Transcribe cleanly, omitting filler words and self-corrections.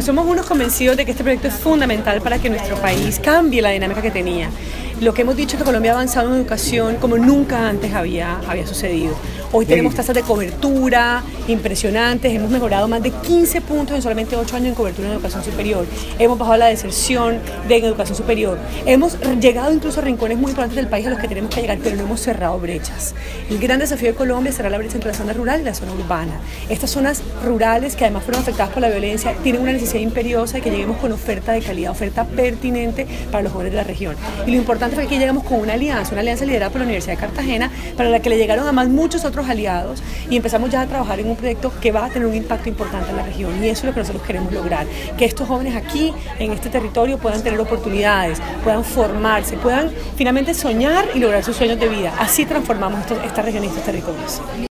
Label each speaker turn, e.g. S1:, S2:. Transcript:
S1: somos unos convencidos de que este proyecto es fundamental para que nuestro país cambie la dinámica que tenía. Lo que hemos dicho es que Colombia ha avanzado en educación como nunca antes había sucedido. Hoy tenemos tasas de cobertura impresionantes, hemos mejorado más de 15 puntos en solamente 8 años en cobertura en educación superior. Hemos bajado la deserción en educación superior. Hemos llegado incluso a rincones muy importantes del país a los que tenemos que llegar, pero no hemos cerrado brechas. El gran desafío de Colombia será la brecha entre la zona rural y la zona urbana. Estas zonas rurales, que además fueron afectadas por la violencia, tienen una necesidad imperiosa de que lleguemos con oferta de calidad, oferta pertinente para los jóvenes de la región. Y lo importante fue que aquí llegamos con una alianza liderada por la Universidad de Cartagena, para la que le llegaron además muchos otros aliados, y empezamos ya a trabajar en un proyecto que va a tener un impacto importante en la región, y eso es lo que nosotros queremos lograr, que estos jóvenes aquí, en este territorio, puedan tener oportunidades, puedan formarse, puedan finalmente soñar y lograr sus sueños de vida. Así transformamos esta región y estos territorios.